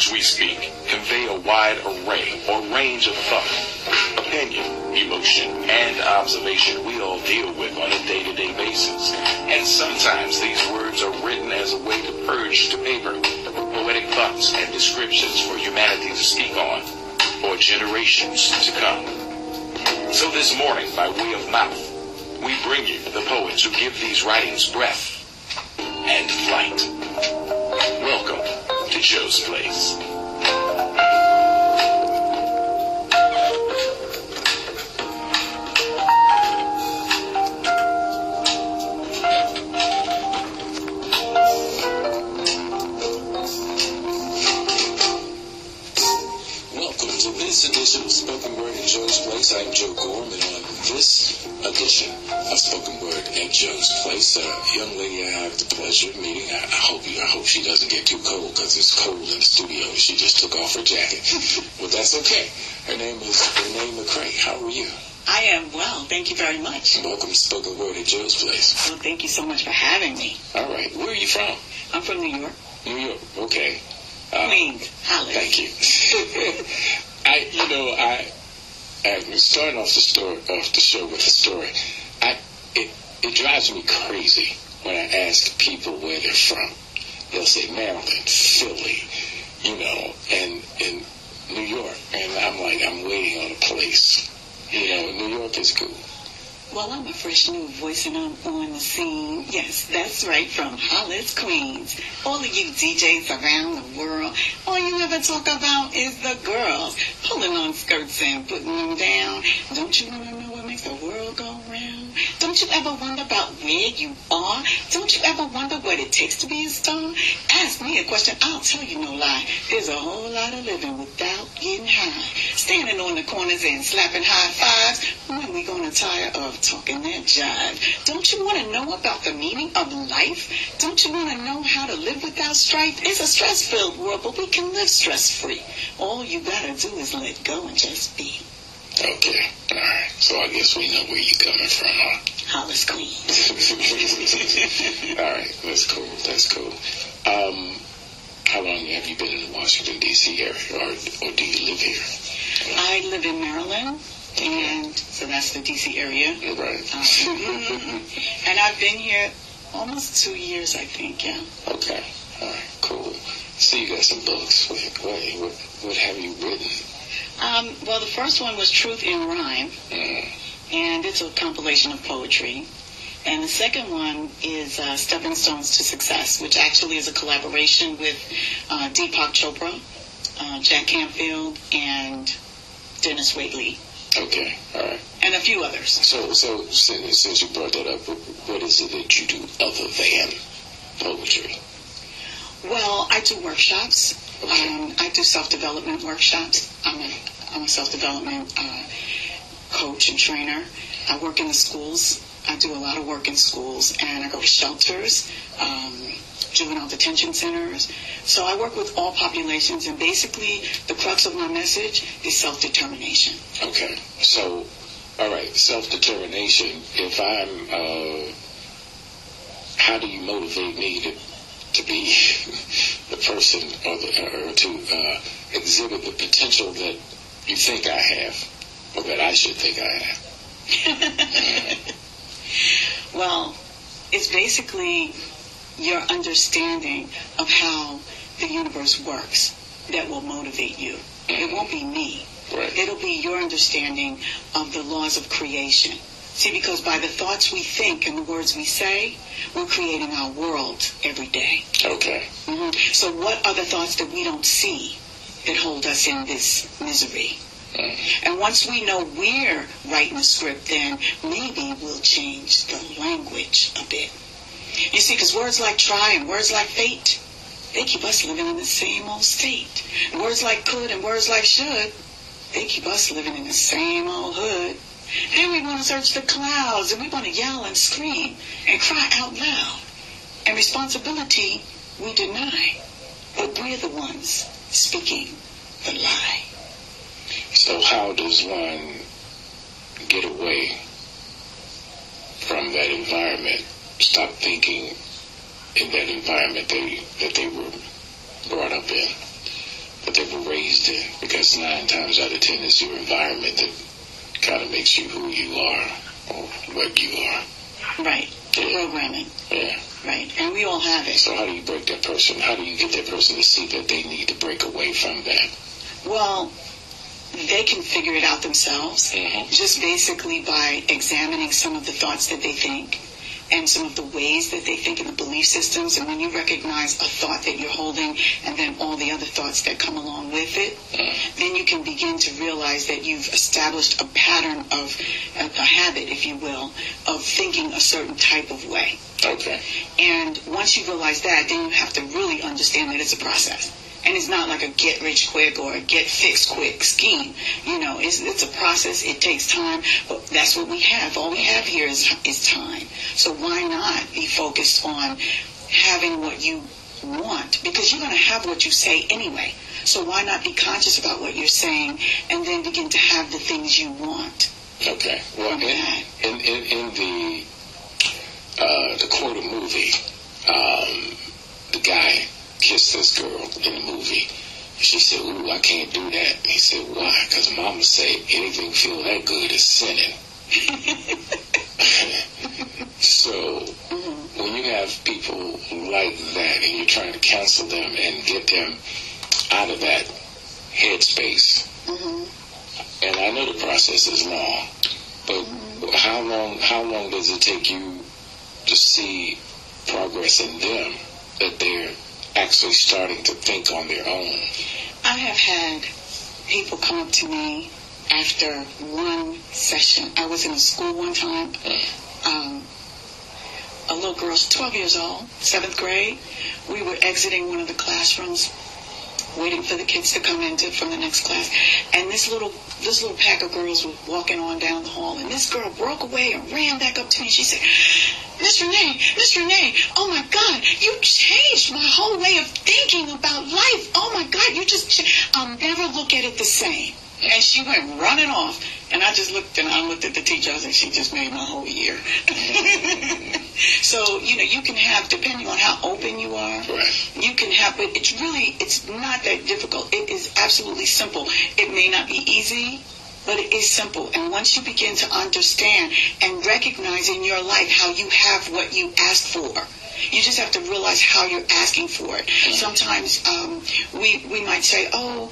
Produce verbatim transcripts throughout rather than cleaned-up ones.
words we speak convey a wide array or range of thought, opinion, emotion, and observation we all deal with on a day-to-day basis. And sometimes these words are written as a way to purge to paper poetic thoughts and descriptions for humanity to speak on for generations to come. So this morning, by way of mouth, we bring you the poets who give these writings breath and flight. Welcome to Joe's Place. Welcome to this edition of Spoken Word at Joe's Place. I'm Joe Gorman. On this edition of Spoken Word at Joe's Place, a young lady I have the pleasure of meeting. I, I hope you, I hope she doesn't get too cold because it's cold in the studio. She just took off her jacket, but that's okay. Her name is Renee McCray. How are you? I am well. Thank you very much. Welcome to Spoken Word at Joe's Place. Well, thank you so much for having me. All right. Where are you from? I'm from New York. New York. Okay. Uh, Queens. Hollis. Thank you. I, you know, I, I starting off the story, off the show with a story. I, it, it drives me crazy when I ask people where they're from. They'll say Maryland, Philly, you know, and and New York, and I'm like, I'm waiting on a place. You know, New York is cool. Well, I'm a fresh new voice and I'm on the scene. Yes, that's right, from Hollis, Queens. All of you D Js around the world, all you ever talk about is the girls pulling on skirts and putting them down. Don't you want to know what makes the world go round? Don't you ever wonder about where you are? Don't you ever wonder what it takes to be a star? Ask me a question, I'll tell you no lie. There's a whole lot of living without getting high. Standing on the corners and slapping high fives. When we gonna tire of talking that jive? Don't you want to know about the meaning of life? Don't you want to know how to live without strife? It's a stress-filled world, but we can live stress-free. All you gotta do is let go and just be. Okay, all right. So I guess we know where you're coming from, huh? Hollis, Queens. All right, that's cool. That's cool. Um, how long have you been in the Washington, D C area, or, or do you live here? I live in Maryland. And so that's the D C area. Right. Um, and I've been here almost two years, I think, yeah. Okay. All right, cool. So you got some books. What, what, what have you written? Um, well, the first one was Truth in Rhyme, Mm. and it's a compilation of poetry. And the second one is uh, Stepping Stones to Success, which actually is a collaboration with uh, Deepak Chopra, uh, Jack Canfield, and Dennis Waitley. Okay, all right. And a few others. So, so since, since you brought that up, what is it that you do other than poetry? Well, I do workshops. Okay. Um, I do self-development workshops. I'm a, I'm a self-development uh, coach and trainer. I work in the schools. I do a lot of work in schools, and I go to shelters, um, juvenile detention centers. So I work with all populations, and basically the crux of my message is self-determination. Okay. So, all right, self-determination. If I'm, uh, how do you motivate me to to be the person or, the, or to uh, exhibit the potential that you think I have, or that I should think I have? Well, it's basically your understanding of how the universe works that will motivate you. It won't be me. Right. It'll be your understanding of the laws of creation. See, because by the thoughts we think and the words we say, we're creating our world every day. Okay. Mm-hmm. So what are the thoughts that we don't see that hold us in this misery? Mm-hmm. And once we know we're writing the script, then maybe we'll change the language a bit. You see, because words like try and words like fate, they keep us living in the same old state. And words like could and words like should, they keep us living in the same old hood. Then we want to search the clouds, and we want to yell and scream and cry out loud. And responsibility we deny, but we're the ones speaking the lie. So how does one get away from that environment, stop thinking in that environment they, that they were brought up in, what they were raised in, because nine times out of ten it's your environment that kind of makes you who you are or what you are. Right. Yeah. Programming. Yeah. Right. And we all have it. So how do you break that person? How do you get that person to see that they need to break away from that? Well, they can figure it out themselves, Mm-hmm. just basically by examining some of the thoughts that they think and some of the ways that they think in the belief systems. And when you recognize a thought that you're holding and then all the other thoughts that come along with it, Mm-hmm. then you can begin to realize that you've established a pattern of, a, a habit, if you will, of thinking a certain type of way. Okay. And once you realize that, then you have to really understand that it's a process. And it's not like a get rich quick or a get fixed quick scheme. You know, it's it's a process. It takes time. But that's what we have. All we have here is is time. So why not be focused on having what you want? Because you're going to have what you say anyway. So why not be conscious about what you're saying and then begin to have the things you want? Okay. Well, in, in, in, in the uh, the Quota movie, um, the guy kissed this girl in the movie. She said, "Ooh, I can't do that." And he said, "Why?" "Because Mama say anything feel that good is sinning." So mm-hmm. when you have people like that and you're trying to counsel them and get them out of that headspace, mm-hmm. and I know the process is long, but mm-hmm. how long? How long does it take you to see progress in them that they're actually starting to think on their own? I have had people come up to me after one session. I was in a school one time. Um, a little girl, twelve years old, seventh grade. We were exiting one of the classrooms, waiting for the kids to come into from the next class. And this little this little pack of girls were walking on down the hall. And this girl broke away and ran back up to me. She said, "Miss Renee, Miss Renee, oh my God, you changed my whole way of thinking about life. Oh my God, you just, ch- I'll never look at it the same." And she went running off. And I just looked and I looked at the teacher. I was like, she just made my whole year. So, you know, you can have, depending on how open you are, right. you can have, but it's really, it's not that difficult. It is absolutely simple. It may not be easy, but it is simple. And once you begin to understand and recognize in your life how you have what you ask for, you just have to realize how you're asking for it. Mm-hmm. Sometimes um, we, we might say, oh,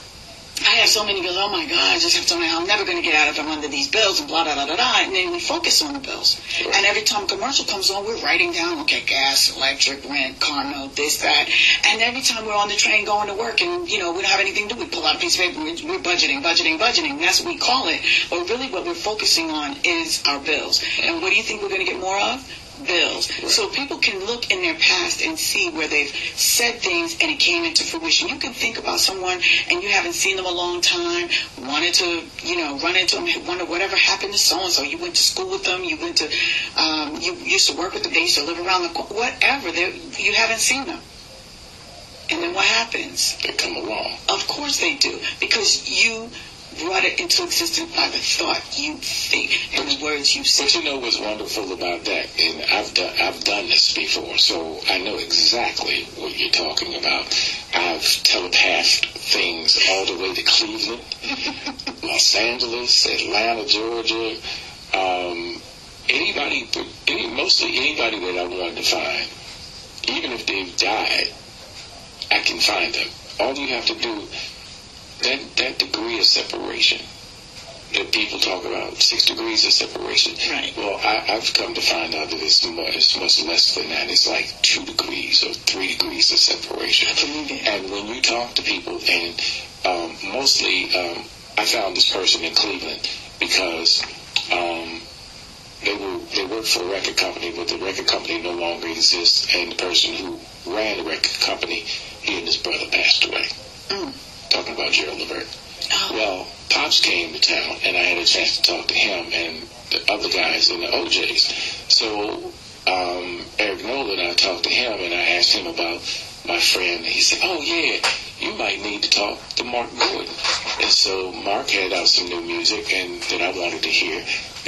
I have so many bills. Oh, my God, I just have so many. I'm never going to get out of them under these bills and blah, blah, blah, blah, blah. And then we focus on the bills. Right. And every time a commercial comes on, we're writing down, okay, gas, electric, rent, car note, this, that. And every time we're on the train going to work and, you know, we don't have anything to do, we pull out a piece of paper, we're budgeting, budgeting, budgeting. That's what we call it. But really what we're focusing on is our bills. And what do you think we're going to get more of? Bills. Right. So people can look in their past and see where they've said things and it came into fruition. You can think about someone and you haven't seen them a long time, wanted to, you know, run into them, wonder whatever happened to so-and-so. You went to school with them, you went to, um, you used to work with them, they used to live around the corner, whatever. You haven't seen them. And then what happens? They come along. Of course they do. Because you brought it into existence by the thought you think and the words you say. But you know what's wonderful about that, and I've done I've done this before, so I know exactly what you're talking about. I've telepathed things all the way to Cleveland, Los Angeles, Atlanta, Georgia. Um, anybody, any, mostly anybody that I wanted to find, even if they've died, I can find them. All you have to do. That that degree of separation that people talk about, six degrees of separation. Right. Well, I, I've come to find out that it's much, it's much less than that. It's like two degrees or three degrees of separation. And when you talk to people, and um, mostly um, I found this person in Cleveland because um, they were they worked for a record company, but the record company no longer exists, and the person who ran the record company, he and his brother passed away. Mm. Talking about Gerald Levert. Oh. Well, Pops came to town, and I had a chance to talk to him and the other guys in the O Js. So um, Eric Nolan, I talked to him, and I asked him about my friend. He said, "Oh, yeah, you might need to talk to Mark Gordon." And so Mark had out some new music and that I wanted to hear because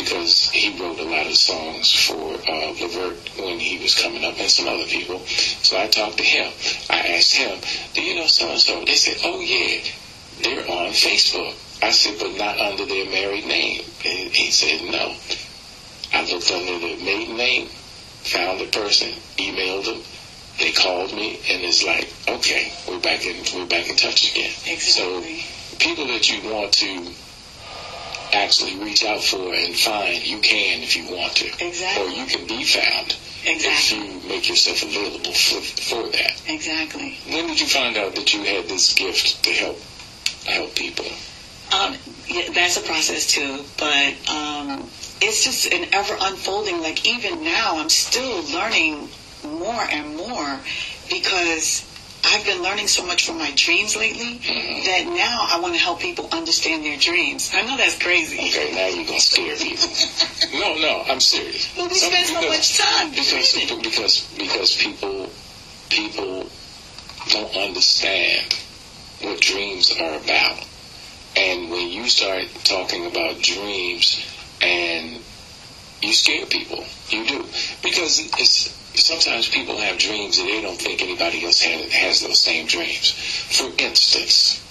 he wrote a lot of songs for uh, Levert when he was coming up and some other people. So I talked to him. I asked him, do you know so-and-so? They said, oh, yeah, they're on Facebook. I said, but not under their married name. And he said, no. I looked under the maiden name, found the person, emailed them. They called me, and it's like, okay, we're back in we're back in touch again. Exactly. So people that you want to actually reach out for and find, you can if you want to. Exactly. Or you can be found Exactly. if you make yourself available for, for that. Exactly. When did you find out that you had this gift to help help people? Um, yeah, that's a process too, but um, it's just an ever unfolding. Like even now, I'm still learning more and more because I've been learning so much from my dreams lately Mm-hmm. that now I want to help people understand their dreams. I know that's crazy. Okay, now you're gonna scare people. No, no, I'm serious. But we Some- spend so because- much time because dreaming. because because people people don't understand what dreams are about. And when you start talking about dreams, and you scare people, you do, because it's sometimes people have dreams and they don't think anybody else has, has those same dreams. For instance,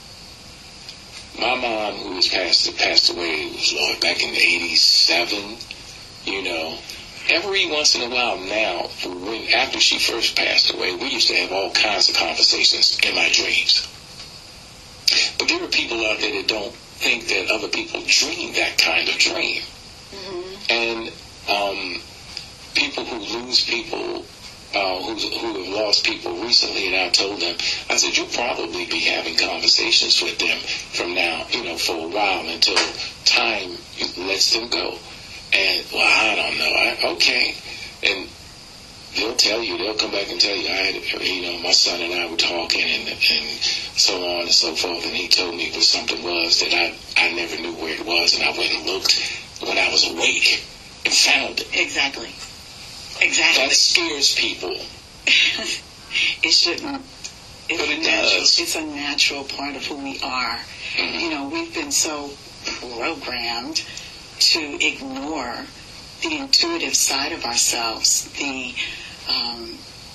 my mom, who was passed passed away, Lord, back in eighty-seven. You know, every once in a while now, when after she first passed away, we used to have all kinds of conversations in my dreams. But there are people out there that don't think that other people dream that kind of dream. Mm-hmm. And um, people who lose people, uh, who, who have lost people recently, and I told them, I said, you'll probably be having conversations with them from now, you know, for a while until time lets them go. And, well, I don't know. I, okay. And they'll tell you, they'll come back and tell you, I had, you know, my son and I were talking and, and so on and so forth, and he told me what something was that I, I never knew where it was, and I went and looked when I was awake and found it. Exactly. Exactly. That scares people. It shouldn't. It's But it a natural, does. It's a natural part of who we are. Mhm. You know, we've been so programmed to ignore the intuitive side of ourselves, the um,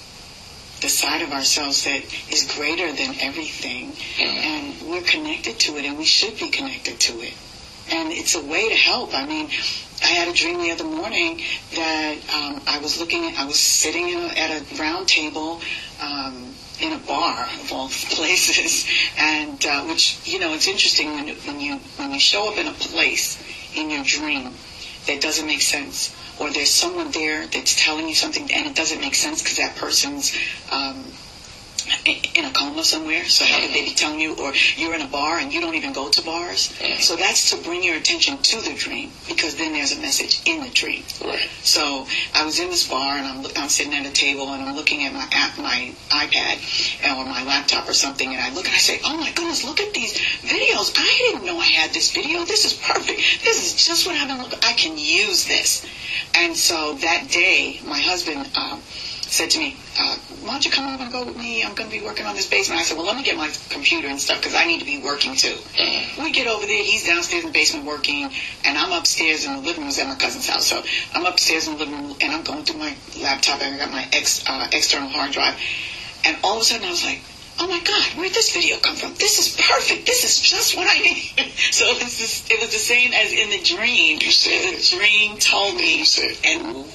the side of ourselves that is greater than everything, and we're connected to it, and we should be connected to it. And it's a way to help. I mean, I had a dream the other morning that um, I was looking at, I was sitting in a, at a round table um, in a bar of all places, and uh, which, you know, it's interesting when, when you when you show up in a place in your dream that doesn't make sense, or there's someone there that's telling you something and it doesn't make sense because that person's um, in a coma somewhere, so how could they be telling you? Or you're in a bar and you don't even go to bars. So that's to bring your attention to the dream, because then there's a message in the dream. Right. So I was in this bar and I'm I'm sitting at a table and I'm looking at my app, my iPad or my laptop or something, and I look and I say, oh my goodness, look at these videos. I didn't know I had this video. This is perfect. This is just what I've been looking. I can use this. And so that day, my husband um, said to me, uh, why don't you come over and go with me? I'm going to be working on this basement. I said, well, let me get my computer and stuff because I need to be working too. We get over there. He's downstairs in the basement working, and I'm upstairs in the living room. It was at my cousin's house. So I'm upstairs in the living room, and I'm going through my laptop, and I got my ex, uh, external hard drive. And all of a sudden, I was like, oh my God, where'd this video come from? This is perfect. This is just what I need. So it was, just, it was the same as in the dream. You said the dream told me. You said, and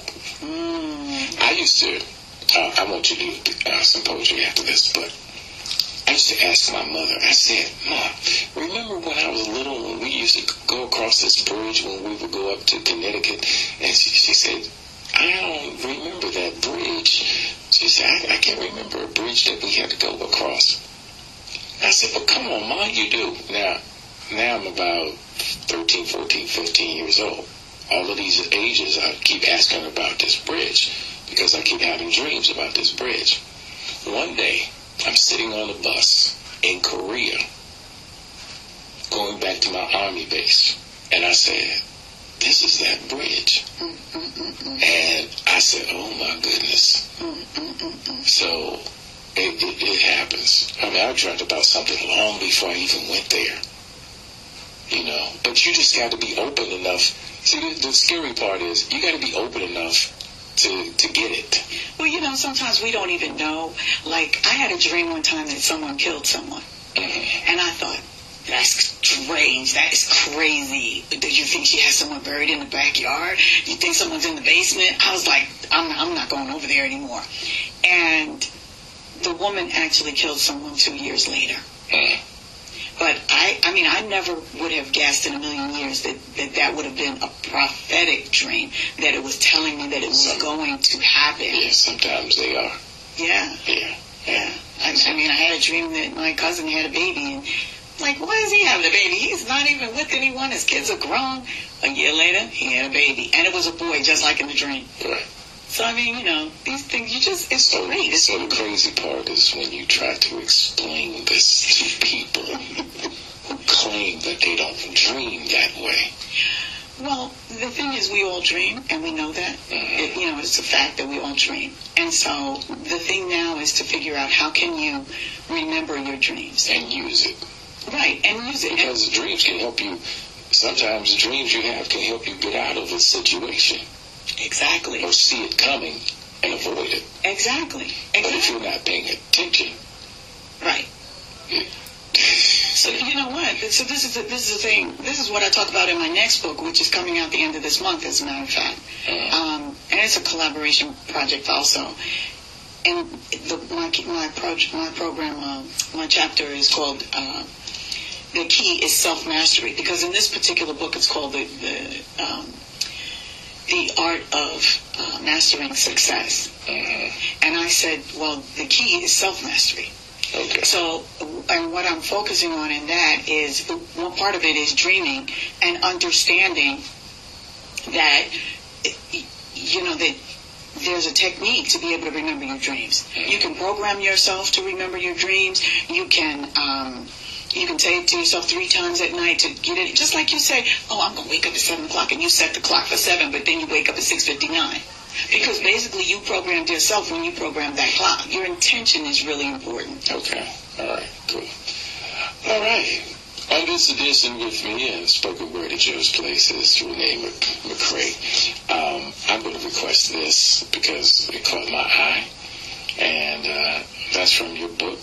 mm, I used to, uh, I want you to do uh, some poetry after this, but I used to ask my mother, I said, Mom, remember when I was little, when we used to go across this bridge when we would go up to Connecticut? And she, she said, I don't remember that bridge. She said, I, I can't remember a bridge that we had to go across. I said, but come on, Mom, you do. Now, now I'm about thirteen, fourteen, fifteen years old. All of these ages, I keep asking about this bridge because I keep having dreams about this bridge. One day, I'm sitting on a bus in Korea, going back to my army base, and I said, this is that bridge. And I said, oh my goodness. So it, it, it happens. I mean, I dreamt about something long before I even went there. You know, but but you just got to be open enough. See, the, the scary part is you got to be open enough to to get it. Well, you know, sometimes we don't even know. Like, I had a dream one time that someone killed someone. Mm-hmm. And I thought, that's strange. That is crazy. Do you think she has someone buried in the backyard? Do you think someone's in the basement? I was like, I'm, I'm not going over there anymore. And the woman actually killed someone two years later. Mm-hmm. But I, I mean, I never would have guessed in a million years that, that that would have been a prophetic dream, that it was telling me that it was Some, going to happen. Yeah, sometimes they are. Yeah. Yeah. Yeah. I, I mean, I had a dream that my cousin had a baby, and like, why does he have the baby? He's not even with anyone. His kids are grown. A year later, he had a baby. And it was a boy, just like in the dream. Right. So, I mean, you know, these things, you just, it's so, great. It's so the crazy part is when you try to explain this to people who claim that they don't dream that way. Well, the thing is, we all dream, and we know that. Mm-hmm. It, you know, it's a fact that we all dream. And so the thing now is to figure out how can you remember your dreams. And use it. Right, and use it. Because the dreams can help you, sometimes the dreams you have can help you get out of a situation. Exactly. Or see it coming and avoid it. Exactly. exactly. But if you're not paying attention. Right. Yeah. So, you know what? So this is the, this is the thing. This is what I talk about in my next book, which is coming out the end of this month, as a matter of fact. Uh-huh. Um, and it's a collaboration project also. And the, my my, pro, my program, uh, my chapter is called uh, The Key is Self-Mastery. Because in this particular book, it's called the... the um, The Art of uh, Mastering Success. Mm-hmm. And I said, well, the key is self-mastery. Okay. So, and what I'm focusing on in that is, one part of it is dreaming and understanding that, you know, that there's a technique to be able to remember your dreams. Mm-hmm. You can program yourself to remember your dreams. You can... Um, You can say it to yourself three times at night to get it. Just like you say, oh, I'm going to wake up at seven o'clock, and you set the clock for seven, but then you wake up at six fifty-nine. Because basically you programmed yourself when you programmed that clock. Your intention is really important. Okay. All right. Cool. All right. On this edition with me and Spoken Word at Joe's Place is Renee McCray. Um, I'm going to request this because it caught my eye, and uh, that's from your book.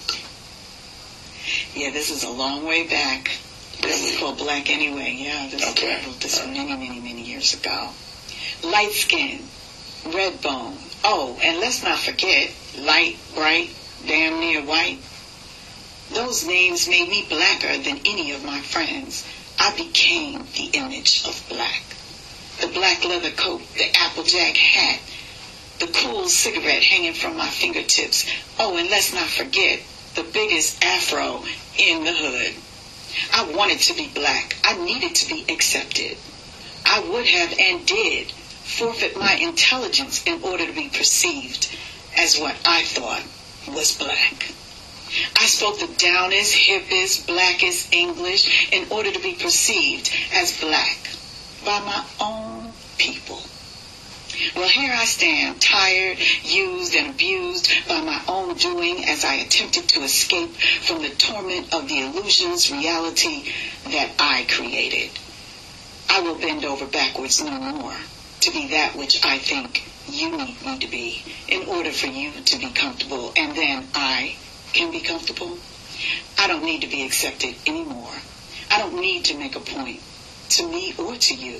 Yeah, this is a long way back. This Really? is called Black Anyway. Yeah, this Okay. I wrote this many, many, many years ago. Light skin, red bone. Oh, and let's not forget, light, bright, damn near white. Those names made me blacker than any of my friends. I became the image of black. The black leather coat, the Applejack hat, the cool cigarette hanging from my fingertips. Oh, and let's not forget, the biggest afro in the hood. I wanted to be black. I needed to be accepted. I would have and did forfeit my intelligence in order to be perceived as what I thought was black. I spoke the downest, hippest, blackest English in order to be perceived as black by my own people. Well, here I stand, tired, used, and abused by my own doing as I attempted to escape from the torment of the illusions reality that I created. I will bend over backwards no more to be that which I think you need me to be in order for you to be comfortable, and then I can be comfortable. I don't need to be accepted anymore. I don't need to make a point to me or to you.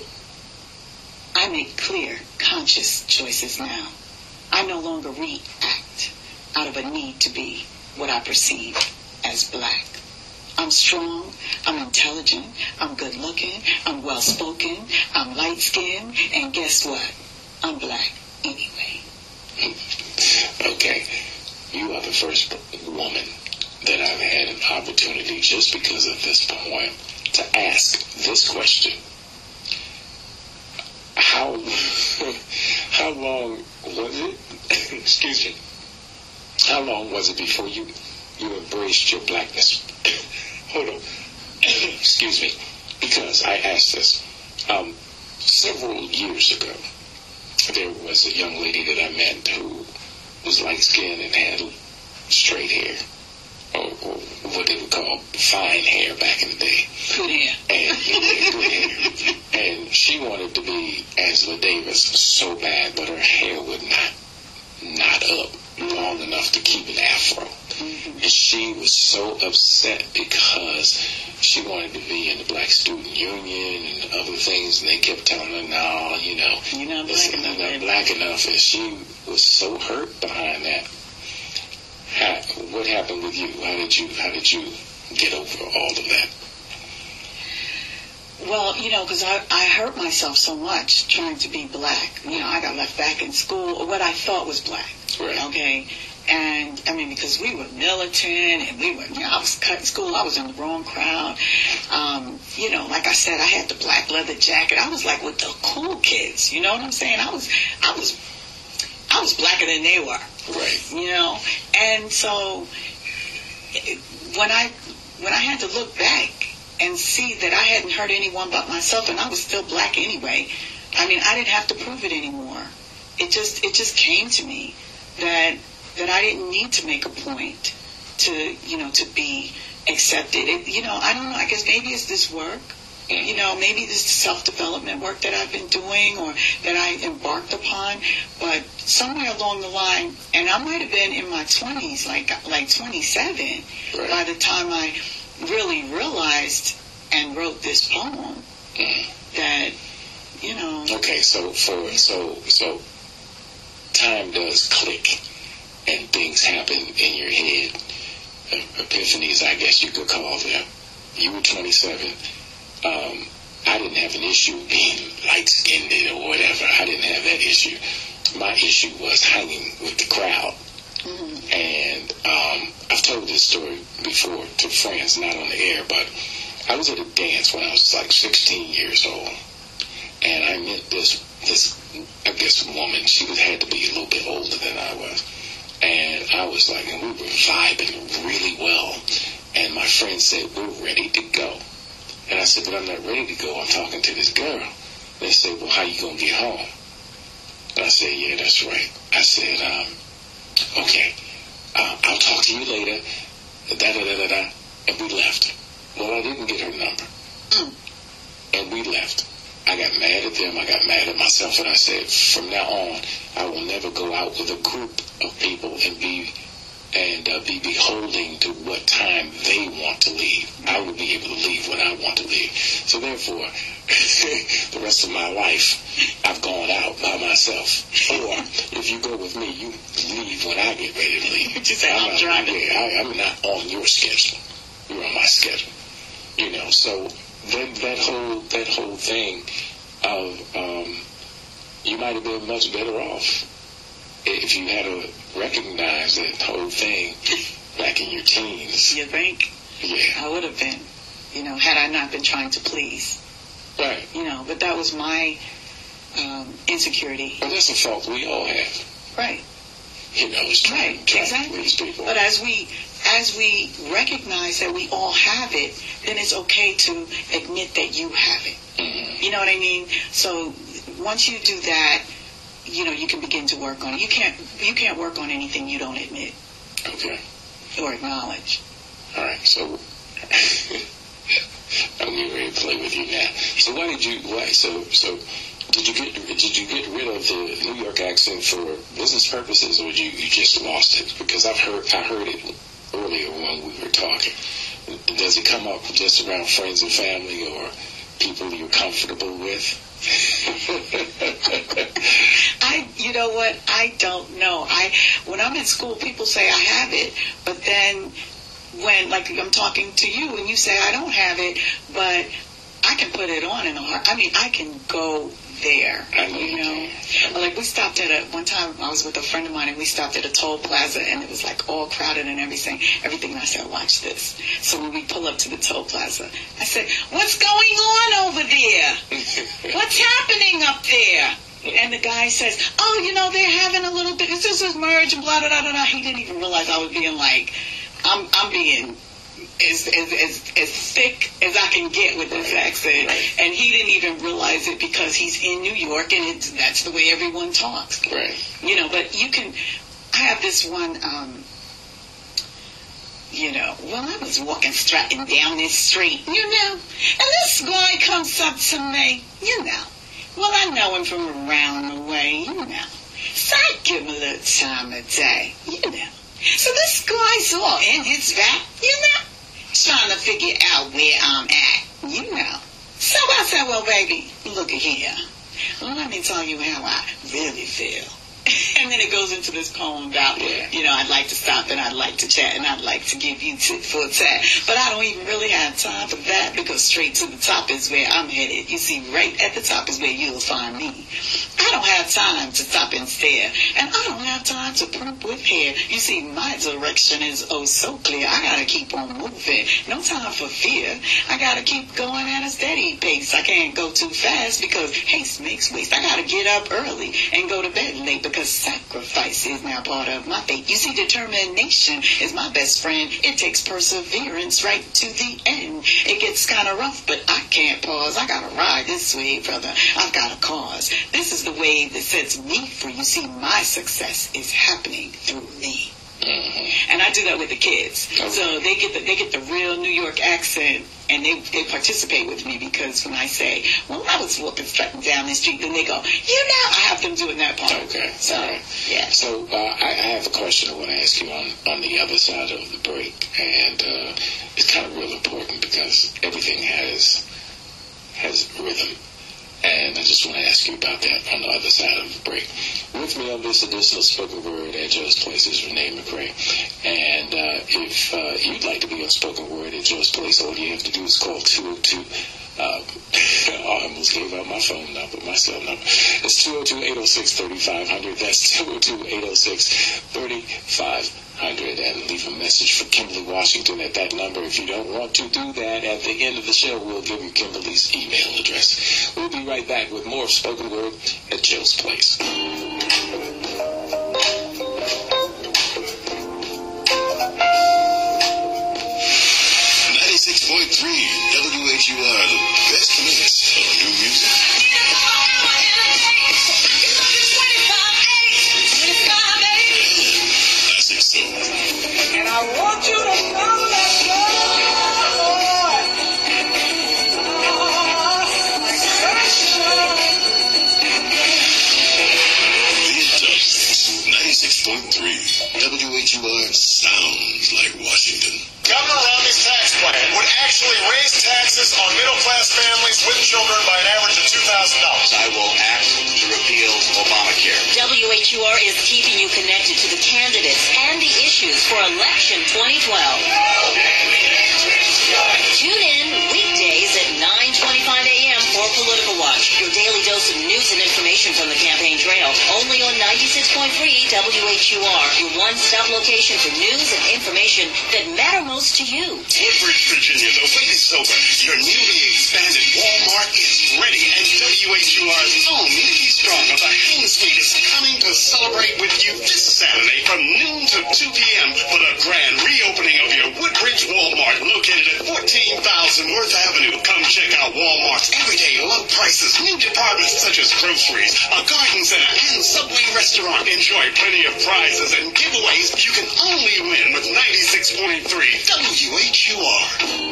I make clear, conscious choices now. I no longer react out of a need to be what I perceive as black. I'm strong, I'm intelligent, I'm good-looking, I'm well-spoken, I'm light-skinned, and guess what? I'm black anyway. Okay. You are the first woman that I've had an opportunity, just because of this poem, to ask this question. How how long was it? Excuse me. How long was it before you you embraced your blackness? Hold on. Excuse me. Because I asked this. Um, several years ago, there was a young lady that I met who was light-skinned and had straight hair, or, or what they would call fine hair back in the day. Good hair. And, yeah, good hair. Angela Davis so bad, but her hair would not knot up long enough to keep an afro. Mm-hmm. And she was so upset because she wanted to be in the Black Student Union and other things, and they kept telling her, no, you know, you're not black enough. Not black enough. And she was so hurt behind that. How, what happened with you? How did you, how did you get over all of that? Well, you know, because I, I hurt myself so much trying to be black. You know, I got left back in school, or what I thought was black. Right. Okay. And, I mean, because we were militant, and we were, you know, I was cut in school. I was in the wrong crowd. Um, you know, like I said, I had the black leather jacket. I was like with the cool kids. You know what I'm saying? I was, I was, I was blacker than they were. Right. You know? And so, it, when I, when I had to look back and see that I hadn't hurt anyone but myself, and I was still black anyway, I mean, I didn't have to prove it anymore. It just, it just came to me that, that I didn't need to make a point to, you know, to be accepted. It, you know, I don't know, I guess maybe it's this work, you know, maybe this self-development work that I've been doing or that I embarked upon, but somewhere along the line, and I might have been in my twenties, like, like twenty-seven, right, by the time I really realized and wrote this poem, mm. that, you know. Okay, so, for, so, so, time does click. And things happen in your head. Epiphanies, I guess you could call them. You were twenty-seven. Um, I didn't have an issue being light-skinned or whatever. I didn't have that issue. My issue was hanging with the crowd. Mm-hmm. And um, I've told this story before to friends, not on the air, but I was at a dance when I was like sixteen years old. And I met this, this I guess, woman. She was, had to be a little bit older than I was. And I was like, and we were vibing really well. And my friend said, we're ready to go. And I said, but I'm not ready to go. I'm talking to this girl. They said, well, how you going to get home? And I said, yeah, that's right. I said, um, okay, uh, I'll talk to you later. Da, da, da, da, da. And we left. Well, I didn't get her number. Mm. And we left. I got mad at them. I got mad at myself. And I said, from now on, I will never go out with a group of people and be and uh, be beholding to what time they want to leave. I will be able to leave when I want to leave. So therefore, the rest of my life, I've gone out by myself. Or if you go with me, you leave when I get ready to leave. Just say, I'm, I'm driving. Yeah, I, I'm not on your schedule. You're on my schedule. You know, so that that whole that whole thing of um, you might have been much better off if you had to recognize that whole thing back in your teens. You think? Yeah. I would have been, you know, had I not been trying to please. Right. You know, but that was my um, insecurity. Well, that's a fault we all have. Right. You know, it's trying, right. trying exactly. to please people. But as we, as we recognize that we all have it, then it's okay to admit that you have it. Mm-hmm. You know what I mean? So once you do that, you know, you can begin to work on it. You can't, you can't work on anything you don't admit. Okay. Or acknowledge. All right. So I'm getting ready to play with you now. So why did you? Why? So so did you get did you get rid of the New York accent for business purposes, or did you, you just lost it? Because I've heard I heard it earlier when we were talking. Does it come up just around friends and family or people you're comfortable with? I, you know what? I don't know. I, when I'm in school, people say I have it, but then when, like, I'm talking to you and you say I don't have it, but I can put it on in a heart. I mean, I can go there, you know. Like, we stopped at a, one time I was with a friend of mine and we stopped at a toll plaza and it was like all crowded and everything. Everything. And I said, watch this. So when we pull up to the toll plaza, I said, what's going on over there? What's happening up there? And the guy says, oh, you know, they're having a little bit, this is merge and blah, blah, blah, blah. He didn't even realize I was being like, I'm, I'm being as, as, as, as thick as I can get with this accent. Right. And he didn't even realize it because he's in New York and it's, that's the way everyone talks. Right. You know, but you can, I have this one, um, you know, well, I was walking, strutting down this street, you know, and this guy comes up to me, you know, Well, I know him from around the way, you know. So I give him a little time of day, you know. So this guy's all in his back, you know, trying to figure out where I'm at, you know. So I said, well, baby, look at here. Well, let me tell you how I really feel. And then it goes into this poem about, you know, I'd like to stop and I'd like to chat and I'd like to give you tit for tat. But I don't even really have time for that because straight to the top is where I'm headed. You see, right at the top is where you'll find me. I don't have time to stop and stare. And I don't have time to primp with hair. You see, my direction is oh so clear. I gotta keep on moving. No time for fear. I gotta keep going at a steady pace. I can't go too fast because haste makes waste. I gotta get up early and go to bed late because sacrifice is now part of my fate. You see, determination is my best friend. It takes perseverance right to the end. It gets kind of rough, but I can't pause. I gotta ride this way, brother. I've got a cause. This is the wave that sets me free. You see, my success is happening through me. Mm-hmm. And I do that with the kids. Okay. So they get the, they get the real New York accent, and they, they participate with me because when I say, well, I was walking strutting down the street, then they go, you know, I have them doing that part. Okay. So, right. yeah. So uh, I, I have a question I want to ask you on, on the other side of the break, and uh, it's kind of real important because everything has has rhythm. And I just want to ask you about that on the other side of the break. With me on this edition of Spoken Word at Joe's Place is Renee McCray. And uh, if uh, you'd like to be on Spoken Word at Joe's Place, all you have to do is call two oh two. Uh, I almost gave out my phone number, my cell number. It's two oh two, eight oh six, three five zero zero. That's two oh two, eight oh six, three five zero zero. And leave a message for Kimberly Washington at that number. If you don't want to do that, at the end of the show, we'll give you Kimberly's email address. We'll be right back with more of Spoken Word at Joe's Place. ninety-six point three W H U R, the best mix of new music. And I want you to know that ninety-six point three W H U R sounds like Washington. Governor Romney's tax plan would actually raise taxes on middle-class families with children by an average of two thousand dollars. I will act to repeal Obamacare. W H U R is keeping you connected to the candidates and the issues for election twenty twelve. Tune in weekdays at nine twenty-five a.m. for Political Watch, your daily dose of news and information from the campaign trail, only on ninety-six point three W H U R, your one-stop location for news and information that matter most to you. Woodbridge, Virginia, the wait is over. Your newly expanded Walmart is ready, and W H U R's own Nikki Strong of the Haines Suite is coming to celebrate with you this Saturday from noon to two p.m. for the grand reopening of your Woodbridge Walmart, located at fourteen thousand Worth Avenue. Come check out Walmart's everyday low prices, new departments such as groceries, a garden center, and Subway restaurant. Enjoy plenty of prizes and giveaways you can only win with ninety-six point three W H U R.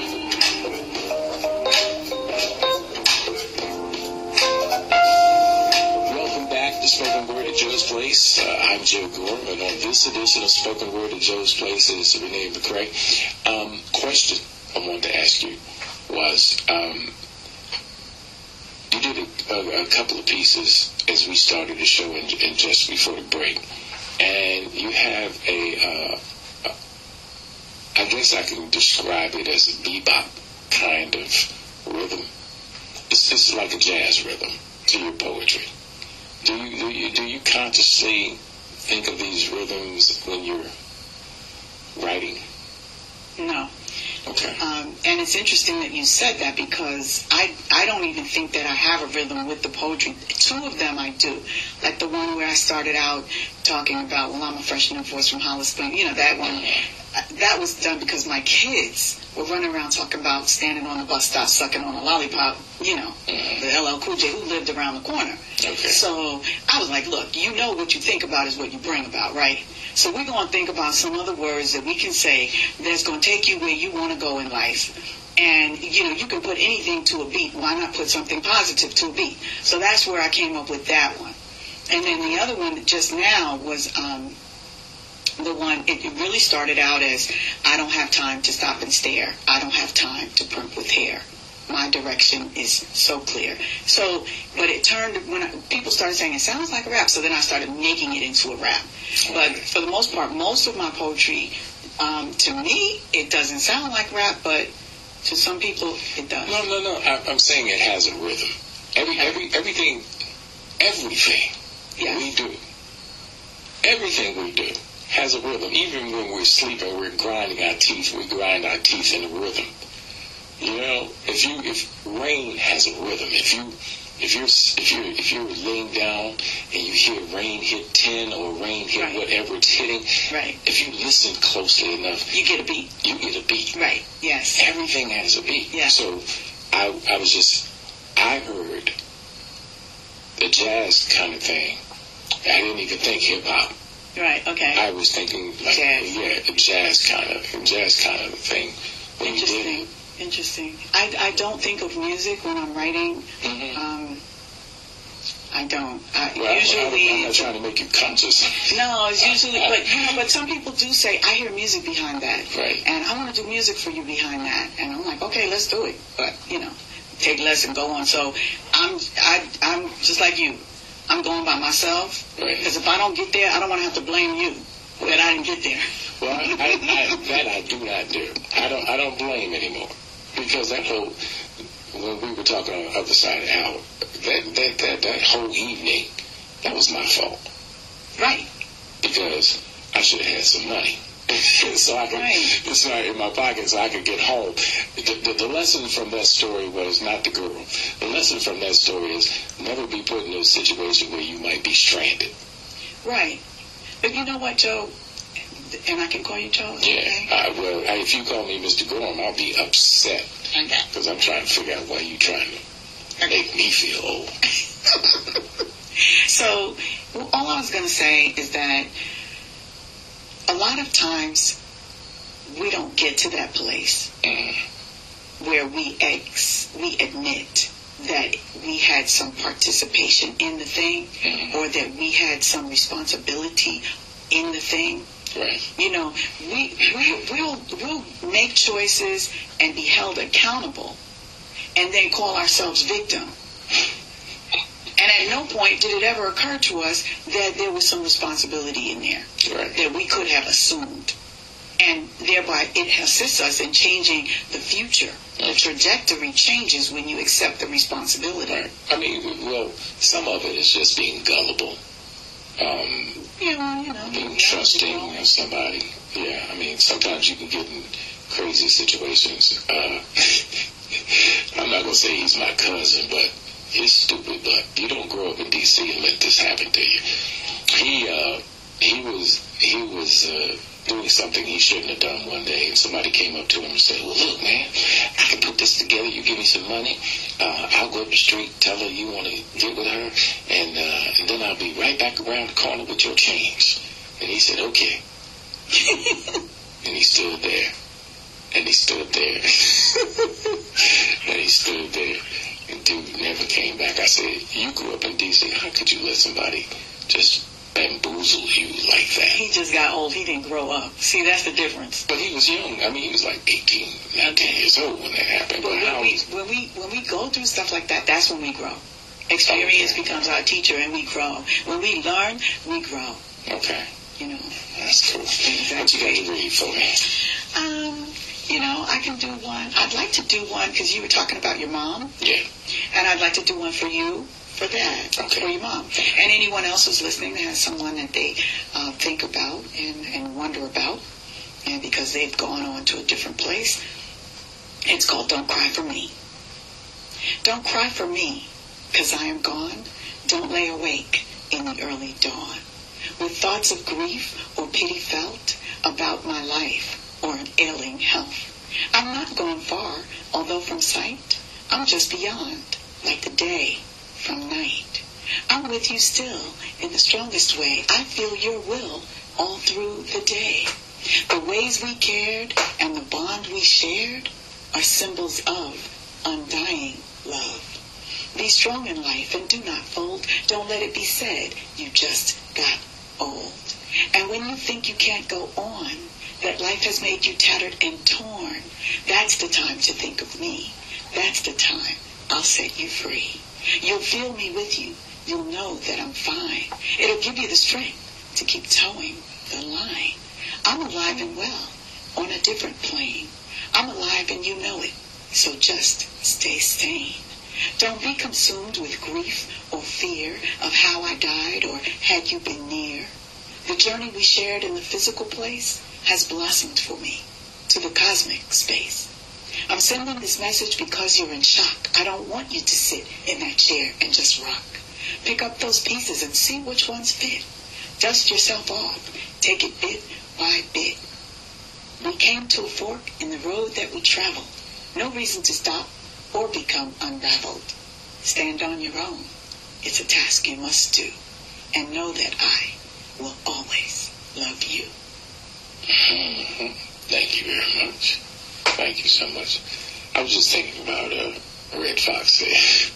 Welcome back to Spoken Word at Joe's Place. Uh, I'm Joe Gore, and on this edition of Spoken Word at Joe's Place is Renee McCray. Um, question I wanted to ask you was, um, you did a, a, a couple of pieces as we started the show and, and just before the break, and you have a, uh, a, I guess I can describe it as a bebop kind of rhythm. It's, it's like a jazz rhythm to your poetry. Do you, do you do you consciously think of these rhythms when you're writing? No. Okay. Um, and it's interesting that you said that because I I don't even think that I have a rhythm with the poetry. Two of them I do. Like the one where I started out talking about, well, I'm a fresh new voice from Hollis Springs. You know, that one. That was done because my kids were running around talking about standing on the bus stop, sucking on a lollipop, you know, Mm-hmm. the L L Cool J who lived around the corner. Okay. So I was like, look, you know what you think about is what you bring about, right? So we're going to think about some other words that we can say that's going to take you where you want to go in life. And, you know, you can put anything to a beat. Why not put something positive to a beat? So that's where I came up with that one. And then the other one just now was um, the one, it really started out as, I don't have time to stop and stare. I don't have time to primp with hair. My direction is so clear. So, but it turned, when I, people started saying it sounds like a rap, so then I started making it into a rap. But for the most part, most of my poetry, um, to me, it doesn't sound like rap, but to some people, it does. No, no, no. I, I'm saying it has a rhythm. Every, every, everything, everything Yeah. we do, everything we do has a rhythm. Even when we're sleeping, we're grinding our teeth. We grind our teeth in a rhythm. You know, if you, if rain has a rhythm, if you, if you're, if you're, if you're laying down and you hear rain hit tin or rain hit Right. whatever it's hitting, Right. if you listen closely enough, You get a beat. you get a beat. Right. Yes. Everything has a beat. Yeah. So I, I was just, I heard the jazz kind of thing. I didn't even think hip hop. Right. Okay. I was thinking like, Jazz. yeah, the jazz kind of, jazz kind of thing. When you did Interesting. it. Interesting. I, I don't think of music when I'm writing. Mhm. Um, I don't. I, Well, I'm- usually, I'm, I'm not trying to make you conscious. no, it's usually, but you know, but some people do say, I hear music behind that. Right. And I want to do music for you behind that. And I'm like, okay, let's do it. But, you know, take less and go on. So I'm, I, I'm just like you. I'm going by myself. Right. Because if I don't get there, I don't want to have to blame you that I didn't get there. Well, I, I, I, that I do not do. I don't, I don't blame anymore. Because that whole, when we were talking on the other side of the hour, that, that, that, that whole evening, that was my fault. Right. Because I should have had some money. so I could, Right. so I, in my pocket so I could get home. The, the, the lesson from that story was not the girl. The lesson from that story is never be put in those situations where you might be stranded. Right. But you know what, Joe? And I can call you Joe? Yeah. Okay? I, well, I, if you call me Mister Gorham, I'll be upset. Because I'm trying to figure out why you trying to make me feel old. So, all I was going to say is that a lot of times we don't get to that place Mm. where we ex we admit that we had some participation in the thing, Mhm. or that we had some responsibility in the thing. Right. You know, we, we, we'll, we'll make choices and be held accountable and then call ourselves victim. And at no point did it ever occur to us that there was some responsibility in there Right. that we could have assumed. And thereby it assists us in changing the future. The trajectory changes when you accept the responsibility. Right. I mean, well, some of it is just being gullible. Um, You know, you know, being yeah, trusting you know. of somebody. Yeah, I mean, sometimes you can get in crazy situations. Uh, I'm not going to say he's my cousin, but he's stupid, but you don't grow up in D C and let this happen to you. He, uh, he was, he was, uh, doing something he shouldn't have done one day, and somebody came up to him and said, well, look, man, I can put this together. You give me some money. Uh, I'll go up the street, tell her you want to get with her, and, uh, and then I'll be right back around the corner with your change. And he said, okay. And he stood there. And he stood there. And he stood there. And dude never came back. I said, you grew up in D C. How could you let somebody just bamboozle you like that? He just got old. He didn't grow up. See, that's the difference. But he was young. I mean, he was like eighteen, nineteen years old when that happened. But But when how we, when we when we go through stuff like that, that's when we grow. Experience Okay. becomes our teacher, and we grow. When we learn, we grow. Okay, You know. that's cool. What you got to read for me? Um, you know, I can do one. I'd like to do one because you were talking about your mom, Yeah. and I'd like to do one for you, for that, Okay. for your mom, and anyone else who's listening that has someone that they uh, think about and, and wonder about, and because they've gone on to a different place. It's called Don't Cry for Me. Don't cry for me, because I am gone. Don't lay awake in the early dawn, with thoughts of grief or pity felt about my life or an ailing health. I'm not going far, although from sight, I'm just beyond, like the day from night. I'm with you still, in the strongest way. I feel your will all through the day. The ways we cared and the bond we shared are symbols of undying love. Be strong in life and do not fold. Don't let it be said you just got old. And when you think you can't go on, that life has made you tattered and torn, that's the time to think of me. That's the time I'll set you free. You'll feel me with you. You'll know that I'm fine. It'll give you the strength to keep towing the line. I'm alive and well on a different plane. I'm alive and you know it. So just stay sane. Don't be consumed with grief or fear of how I died or had you been near. The journey we shared in the physical place has blossomed for me to the cosmic space. I'm sending this message because you're in shock. I don't want you to sit in that chair and just rock. Pick up those pieces and see which ones fit. Dust yourself off. Take it bit by bit. We came to a fork in the road that we traveled. No reason to stop or become unraveled. Stand on your own. It's a task you must do. And know that I will always love you. Mm-hmm. Thank you very much. Thank you so much. I was just thinking about uh, Red Fox said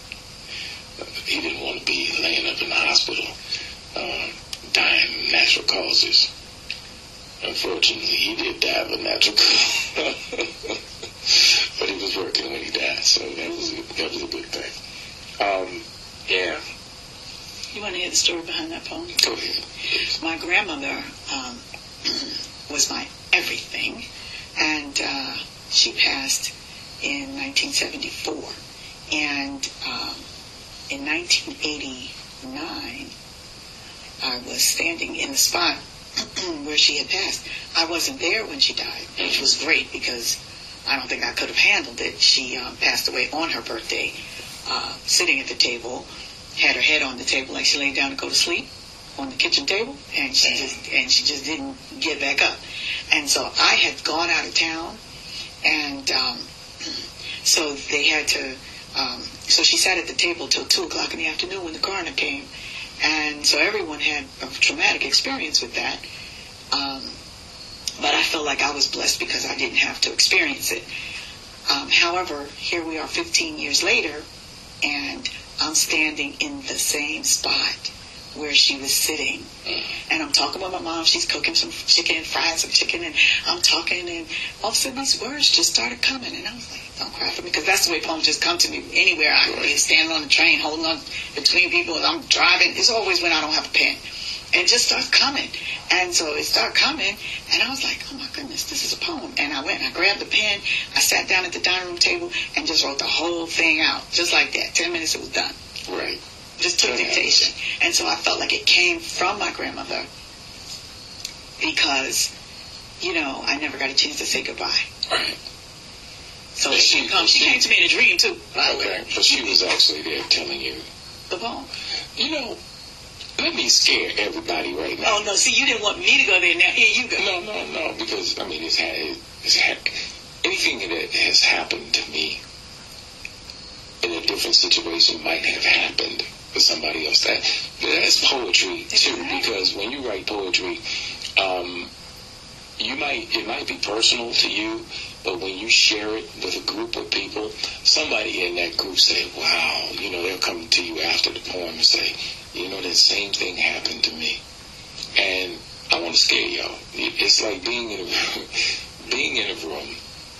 he didn't want to be laying up in the hospital, uh, dying of natural causes. Unfortunately, he did die of a natural cause. But he was working when he died, so that was a, that was a good thing. Um, yeah. You want to hear the story behind that poem? Go ahead. Please. My grandmother um, was my everything, and uh, she passed in nineteen seventy-four. And um, in nineteen eighty-nine, I was standing in the spot where she had passed. I wasn't there when she died, which was great because I don't think I could have handled it. She um, passed away on her birthday, uh, sitting at the table, had her head on the table like she laid down to go to sleep on the kitchen table, and she just and she just didn't get back up. And so I had gone out of town, and um, so they had to. Um, so she sat at the table till two o'clock in the afternoon when the coroner came, and so everyone had a traumatic experience with that. Um, but I felt like I was blessed because I didn't have to experience it. Um, however, here we are fifteen years later, and I'm standing in the same spot where she was sitting. And I'm talking with my mom. She's cooking some chicken, frying some chicken, and I'm talking, and all of a sudden these words just started coming. And I was like, don't cry for me, because that's the way poems just come to me. Anywhere I can be, standing on the train, holding on between people as I'm driving. It's always when I don't have a pen. And it just starts coming. And so it started coming, and I was like, oh my goodness, this is a poem. And I went and I grabbed the pen, I sat down at the dining room table, and just wrote the whole thing out. Just like that. Ten minutes, it was done. Right. Just took dictation. And so I felt like it came from my grandmother because, you know, I never got a chance to say goodbye. Right. So she, come, she came to me in a dream, too. Okay. But she was actually there telling you the poem. You know, let me scare everybody right now. Oh, no, see, you didn't want me to go there. Now, here you go. No, no, no, because, I mean, it's had, it's had, anything that has happened to me in a different situation might have happened for somebody else. That That's poetry, too, because when you write poetry, um, you might, it might be personal to you, but when you share it with a group of people, somebody in that group say, wow, you know, they'll come to you after the poem and say, you know, that same thing happened to me. And I want to scare y'all. It's like being in a being in a room.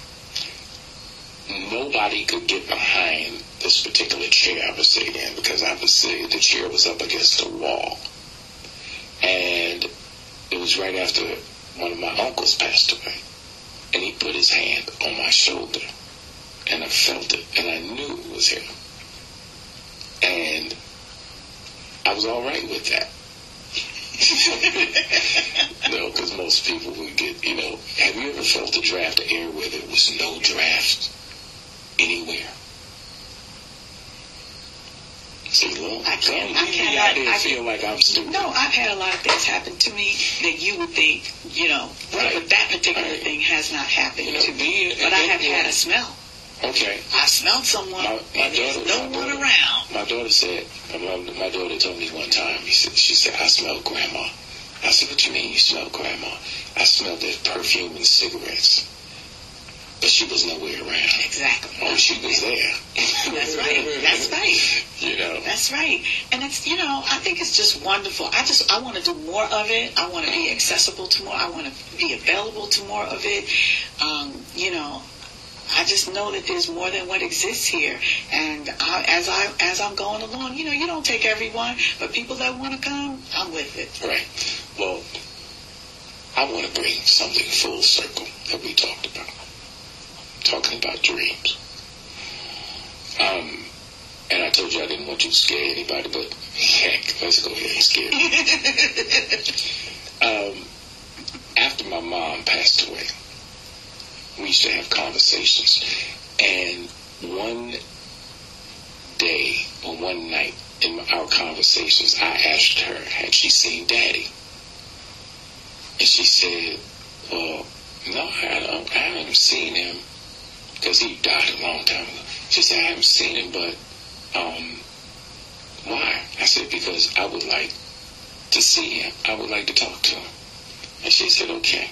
Nobody could get behind this particular chair I was sitting in because I was sitting, the chair was up against the wall. And it was right after one of my uncles passed away. And he put his hand on my shoulder. And I felt it. And I knew it was him. And I was all right with that. No, because most people would get, you know, have you ever felt a draft of air where there was no draft anywhere? See, Lord, I can't. I I cannot. didn't I feel like I'm stupid. No, I've had a lot of things happen to me that you would think, you know, Right. but that particular Right. thing has not happened You know, to me. being- But I and have then- had a smell. Okay. I smelled someone, My, my and there's daughter, no my one daughter, around. My daughter said, my, my daughter told me one time, he said, she said, I smell grandma. I said, what you mean you smell grandma? I smelled that perfume and cigarettes. But she was nowhere around. Exactly. Oh, she was there. That's right. That's right. You know. That's right. And it's, you know, I think it's just wonderful. I just, I want to do more of it. I want to be accessible to more. I want to be available to more of it. Um, you know, I just know that there's more than what exists here. And I, as I, as I'm going along, you know, you don't take everyone, but people that want to come, I'm with it. Right. Well, I want to bring something full circle that we talked about. Talking about dreams. Um, and I told you I didn't want you to scare anybody, but heck, let's go ahead and scare you. um, after my mom passed away, we used to have conversations. And one day or one night in our conversations, I asked her, had she seen Daddy? And she said, well, no, I, don't, I haven't seen him. Because he died a long time ago. She said, I haven't seen him, but um, why? I said, because I would like to see him. I would like to talk to him. And she said, okay.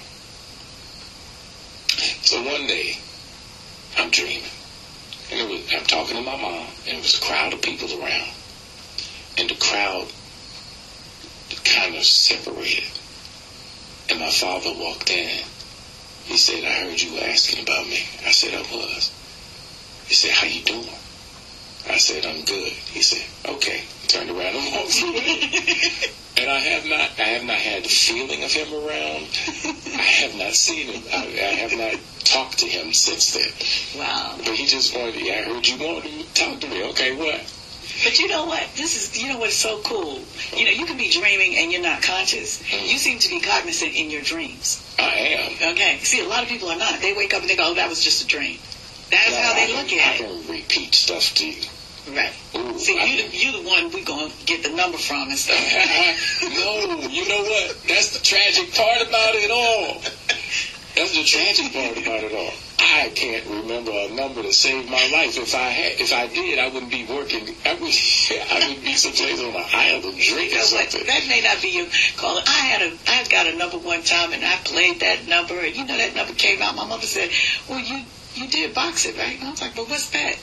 So one day, I'm dreaming. And it was, I'm talking to my mom, and it was a crowd of people around. And the crowd kind of separated. And my father walked in. He said, I heard you were asking about me. I said, I was. He said, how you doing? I said, I'm good. He said, okay. Turned around and walked away. And I have not, I have not had the feeling of him around. I have not seen him. I, I have not talked to him since then. Wow. But he just wanted, I heard you wanted to talk to me. Okay, what? But you know what? This is, you know what's so cool? You know, you can be dreaming and you're not conscious. You seem to be cognizant in your dreams. I am. Okay. See, a lot of people are not. They wake up and they go, oh, that was just a dream. That's No, how they I look can, at I it. can repeat stuff to you. Right. Ooh, See, I you, can- the, you the one we going to get the number from and stuff. No, you know what? That's the tragic part about it all. That's the tragic part about it all. I can't remember a number to save my life. If I had, if I did, I wouldn't be working. I would, I would be someplace on an island drinking You know what? something. That may not be your calling. I had a, I got a number one time and I played that number and you know that number came out. My mother said, well, you, you did box it, right? And I was like, but what's that?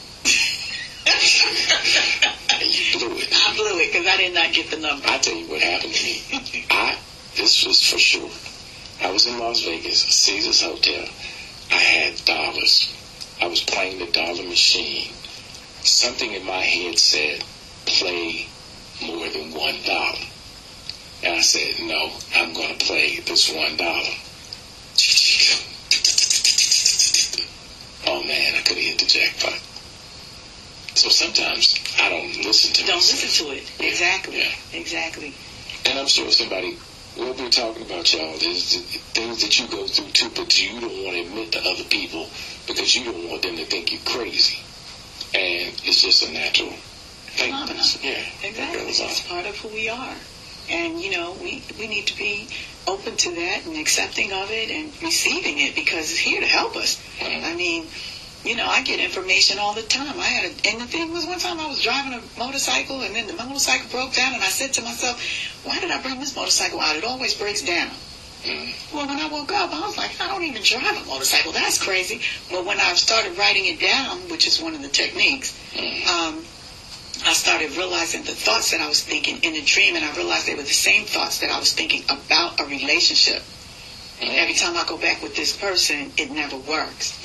And you blew it. I blew it because I did not get the number. I tell you what happened to me. I, this was for sure. I was in Las Vegas, Caesars Hotel. I had dollars. I was playing the dollar machine. Something in my head said, play more than one dollar. And I said, no, I'm going to play this one dollar. Oh man, I could have hit the jackpot. So sometimes I don't listen to Don't myself. listen to it. Exactly. Yeah. Exactly. And I'm sure somebody will be talking about y'all. There's things that you go through too, but you don't want to admit to other people because you don't want them to think you're crazy. And it's just a natural thing. Phenomenon. Yeah. Exactly. That goes on. It's part of who we are. And, you know, we, we need to be open to that and accepting of it and receiving it because it's here to help us. Mhm. I mean, you know, I get information all the time. I had a, and the thing was one time I was driving a motorcycle and then the motorcycle broke down and I said to myself, why did I bring this motorcycle out? It always breaks down. Mm-hmm. Well, when I woke up, I was like, I don't even drive a motorcycle. That's crazy. But when I started writing it down, which is one of the techniques, um, I started realizing the thoughts that I was thinking in a dream, and I realized they were the same thoughts that I was thinking about a relationship. And every time I go back with this person, it never works.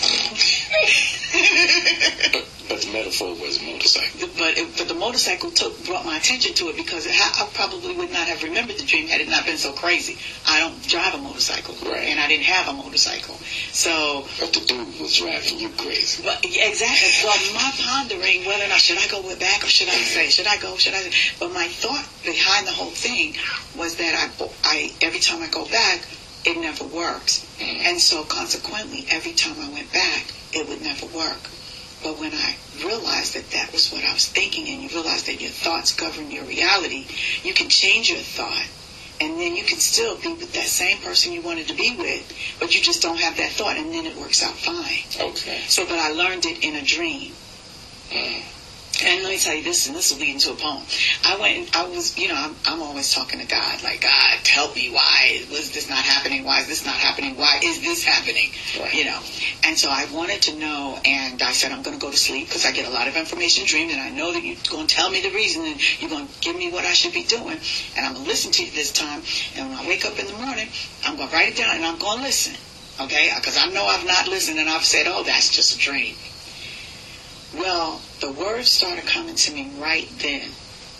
But, but the metaphor was a motorcycle. But it, but the motorcycle took brought my attention to it because it ha- I probably would not have remembered the dream had it not been so crazy. I don't drive a motorcycle, Right. and I didn't have a motorcycle, so. But the dude was driving you crazy. But yeah, exactly. Well, my pondering whether or not should I go with back or should I say should I go should I? But my thought behind the whole thing was that I I every time I go back, it never works, and so consequently, every time I went back, it would never work. But when I realized that that was what I was thinking, and you realize that your thoughts govern your reality, you can change your thought. And then you can still be with that same person you wanted to be with, but you just don't have that thought, and then it works out fine. Okay. So, but I learned it in a dream. Mm. And let me tell you this, and this will lead into a poem. I went, and I was, you know, I'm, I'm always talking to God, like, God, help me. Why was this not happening? Why is this not happening? Why is this happening? Right. You know. And so I wanted to know, and I said, I'm going to go to sleep because I get a lot of information dreaming, and I know that you're going to tell me the reason, and you're going to give me what I should be doing, and I'm going to listen to you this time. And when I wake up in the morning, I'm going to write it down, and I'm going to listen. Okay? Because I know I've not listened, and I've said, oh, that's just a dream. Well, the words started coming to me right then.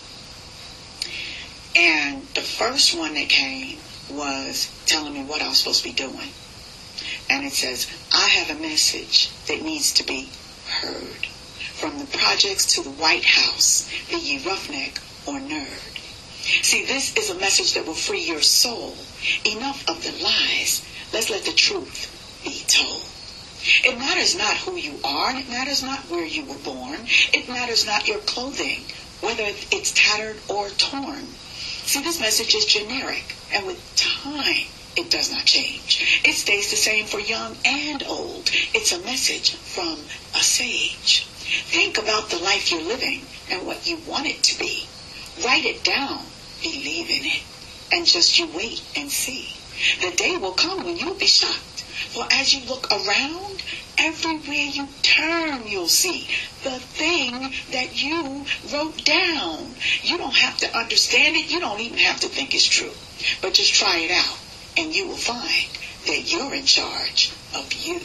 And the first one that came was telling me what I was supposed to be doing. And it says, I have a message that needs to be heard. From the projects to the White House, be ye roughneck or nerd. See, this is a message that will free your soul. Enough of the lies. Let's let the truth be told. It matters not who you are, and it matters not where you were born. It matters not your clothing, whether it's tattered or torn. See, this message is generic, and with time, it does not change. It stays the same for young and old. It's a message from a sage. Think about the life you're living and what you want it to be. Write it down, believe in it, and just you wait and see. The day will come when you'll be shocked. For as you look around, everywhere you turn, you'll see the thing that you wrote down. You don't have to understand it. You don't even have to think it's true. But just try it out, and you will find that you're in charge of you.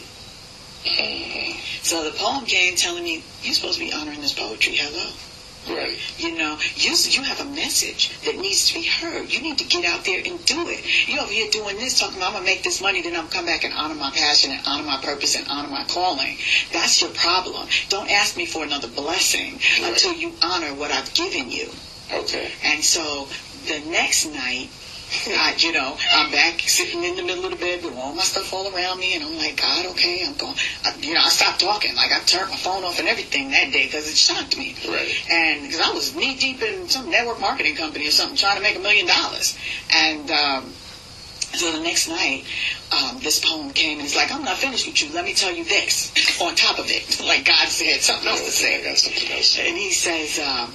Mm-hmm. So the poem came telling me, you're supposed to be honoring this poetry. Hello. Right. You know, you, you have a message that needs to be heard. You need to get out there and do it. You're over here doing this, talking about, I'm going to make this money, then I'm going to come back and honor my passion and honor my purpose and honor my calling. That's your problem. Don't ask me for another blessing right. until you honor what I've given you. Okay. And so the next night, I, you know, I'm back sitting in the middle of the bed with all my stuff all around me, and I'm like, God, okay, I'm going, I, you know, I stopped talking. Like, I turned my phone off and everything that day because it shocked me. Right. And because I was knee deep in some network marketing company or something trying to make a million dollars. And um, so the next night, um, this poem came, and it's like, I'm not finished with you. Let me tell you this on top of it. Like God said, something else to say. I got something else. And he says, um,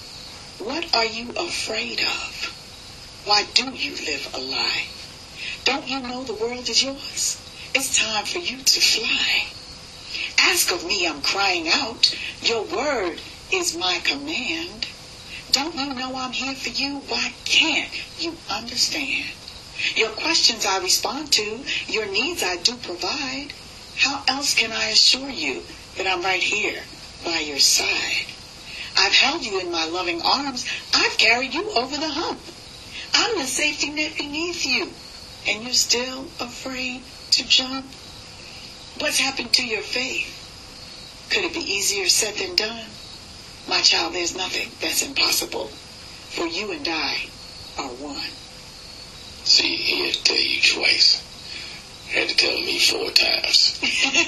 what are you afraid of? Why do you live a lie? Don't you know the world is yours? It's time for you to fly. Ask of me, I'm crying out. Your word is my command. Don't you know I'm here for you? Why can't you understand? Your questions I respond to. Your needs I do provide. How else can I assure you that I'm right here by your side? I've held you in my loving arms. I've carried you over the hump. I'm the safety net beneath you, and you're still afraid to jump. What's happened to your faith? Could it be easier said than done? My child, there's nothing that's impossible, for you and I are one. See, he had to tell you twice. Had to tell me four times.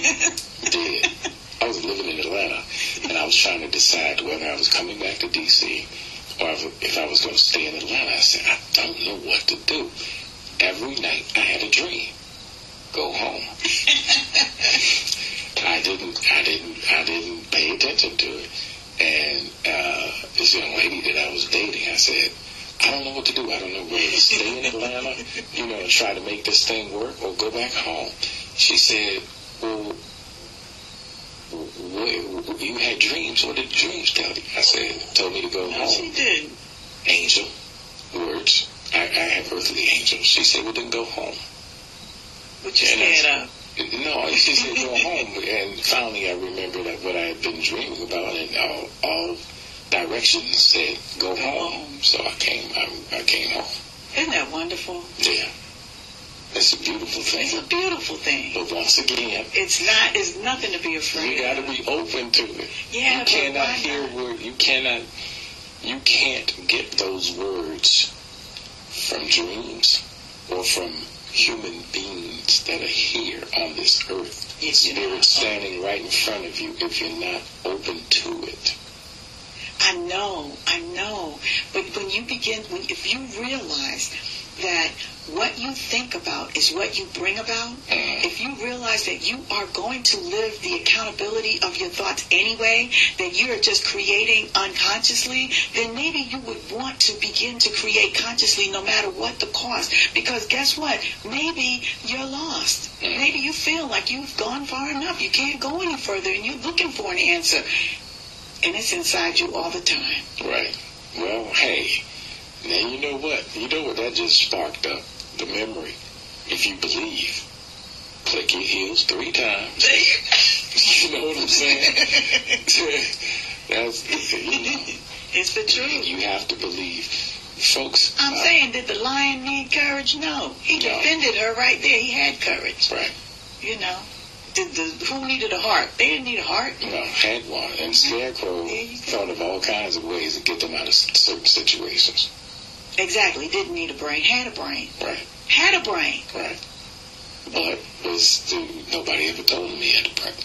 Did. I was living in Atlanta, and I was trying to decide whether I was coming back to D C or if I was going to stay in Atlanta. I said, I don't know what to do. Every night I had a dream. Go home. I didn't, I didn't, I didn't pay attention to it. And uh, this young lady that I was dating, I said, I don't know what to do. I don't know whether to stay in Atlanta, you know, and try to make this thing work or go back home. She said, well, what, you had dreams. What did the dreams tell you? I said, told me to go no, home. She did. Angel. Words. I, I have earthly angels. She said, well, then go home. What you scared of? No, she said go home. And finally I remembered what I had been dreaming about, and all, all directions said go, go home. home. So I came I, I came home. Isn't that wonderful? Yeah. It's a beautiful thing. It's a beautiful thing. But once again, it's not. It's nothing to be afraid of. You got to be open to it. Yeah, you cannot hear word. You cannot. You can't get those words from dreams or from human beings that are here on this earth. Yes, Spirit standing right in front of you if you're not open to it. I know, I know. But when you begin, when if you realize that what you think about is what you bring about, if you realize that you are going to live the accountability of your thoughts anyway, that you are just creating unconsciously, then maybe you would want to begin to create consciously no matter what the cost. Because guess what? Maybe you're lost. Maybe you feel like you've gone far enough. You can't go any further and you're looking for an answer. And it's inside you all the time. Right. Well, hey, now you know what? You know what that just sparked up? The memory. If you believe, click your heels three times. You know what I'm saying? That's, you know, it's the truth. You have to believe. Folks. I'm uh, saying, did the lion need courage? No. He no. defended her right there. He had courage. Right. You know. Did the, who needed a heart? They didn't need a heart. No, had one. And Scarecrow thought of all kinds of ways to get them out of certain situations. Exactly. Didn't need a brain. Had a brain. Right. Had a brain. Right. But was the, nobody ever told him he had a brain.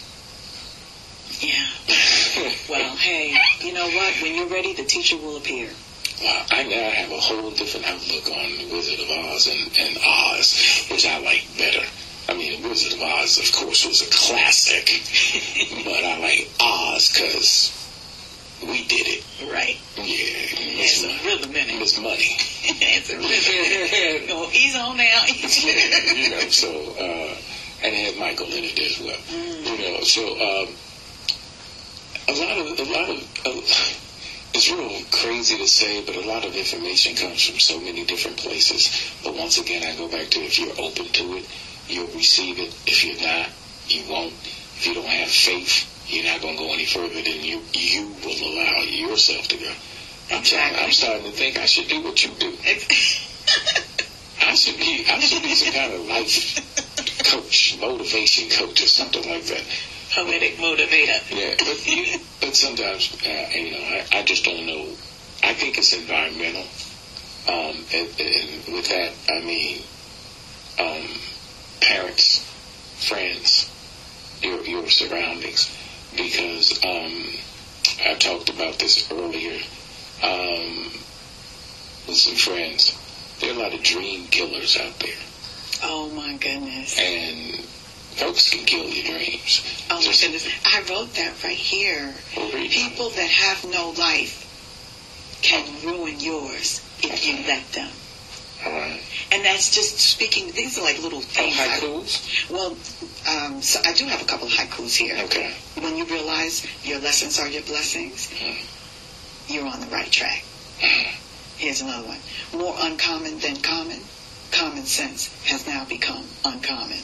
Yeah. Well, hey, you know what? When you're ready, the teacher will appear. Well, I now have a whole different outlook on The Wizard of Oz and, and Oz, which I like better. I mean, The Wizard of Oz, of course, was a classic, but I like Oz because we did it. Right. Yeah. It's a rhythm in it. It's money. It's a rhythm. Oh, he's on now. Yeah, you know, so, uh, and it had Michael in it as well. Mm. You know, so, um, a lot of, a lot of, uh, it's real crazy to say, but a lot of information comes from so many different places. But once again, I go back to if you're open to it, you'll receive it. If you're not, you won't. If you don't have faith, you're not going to go any further than you you will allow yourself to go. I'm, exactly. I'm starting to think I should do what you do. I should be I should be some kind of life coach, motivation coach or something like that. Poetic motivator. Yeah, but, you, but sometimes, uh, you know, I, I just don't know. I think it's environmental. Um, and, and with that, I mean, um, parents, friends, your, your surroundings. Because um, I talked about this earlier um, with some friends. There are a lot of dream killers out there. Oh, my goodness. And folks can kill your dreams. Oh, Just, my goodness. I wrote that right here. People that have no life can ruin yours if you let them. All right. And that's just speaking, these are like little things. Oh, haikus? I, well, um, so I do have a couple of haikus here. Okay. When you realize your lessons are your blessings, mm. you're on the right track. Mm. Here's another one. More uncommon than common, common sense has now become uncommon.